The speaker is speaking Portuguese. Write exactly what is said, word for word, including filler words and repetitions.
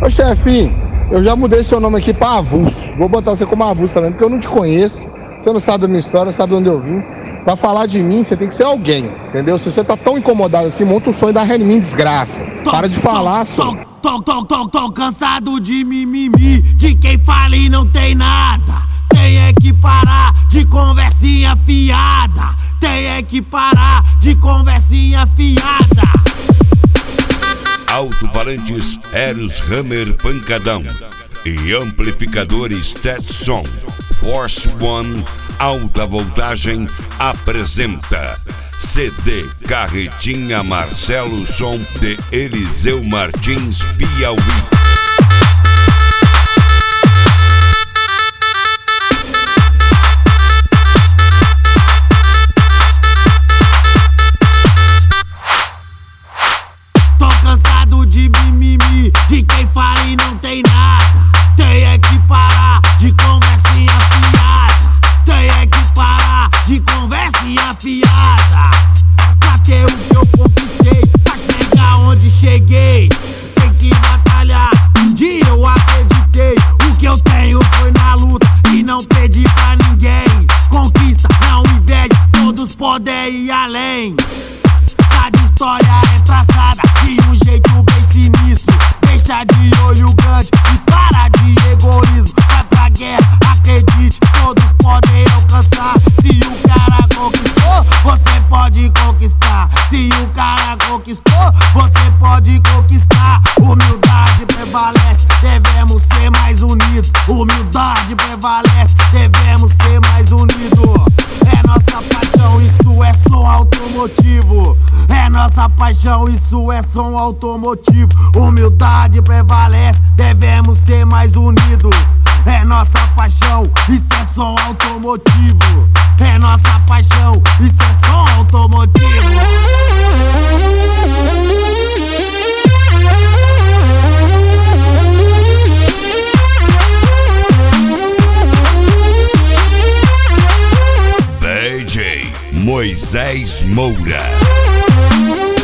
Ô chefe, eu já mudei seu nome aqui pra Avulso. Vou botar você como Avulso também, porque eu não te conheço. Você não sabe da minha história, sabe de onde eu vim. Pra falar de mim, você tem que ser alguém, entendeu? Se você tá tão incomodado assim, monta o sonho da ré em mim, desgraça. Para de falar, só. Tô, tô, tô, tô cansado de mimimi, de quem fala e não tem nada. Tem é que parar de conversinha fiada. Tem é que parar de conversinha fiada. Alto-falantes Eros Hammer Pancadão e amplificadores Stetson Force One Alta Voltagem apresenta C D Carretinha Marcelo Som de Eliseu Martins, Piauí. Tô cansado de mimimi, de quem fala e não tem nada. Tem é que parar de conversinha fiada. Tem é que parar de conversinha fiada. Pra ter o que eu conquistei, pra chegar onde cheguei, tem que batalhar. Um dia eu acreditei, o que eu tenho foi na luta e não pedi pra ninguém. Conquista, não inveja, todos podem ir além. Cada história é traçada de um jeito bem sinistro. Deixa de olho grande e para de egoísmo. Vai pra guerra, acredite, todos podem alcançar. Se o cara conquistou, você pode conquistar. Se o cara conquistou, você pode conquistar. Humildade prevalece, devemos ser mais unidos. Humildade prevalece, devemos ser mais unidos. É nossa paixão, isso é som automotivo. É nossa paixão, isso é som automotivo. Humildade prevalece, devemos ser mais unidos. É nossa paixão, isso é som automotivo. É nossa paixão, isso é som automotivo. D J Moisés Moura.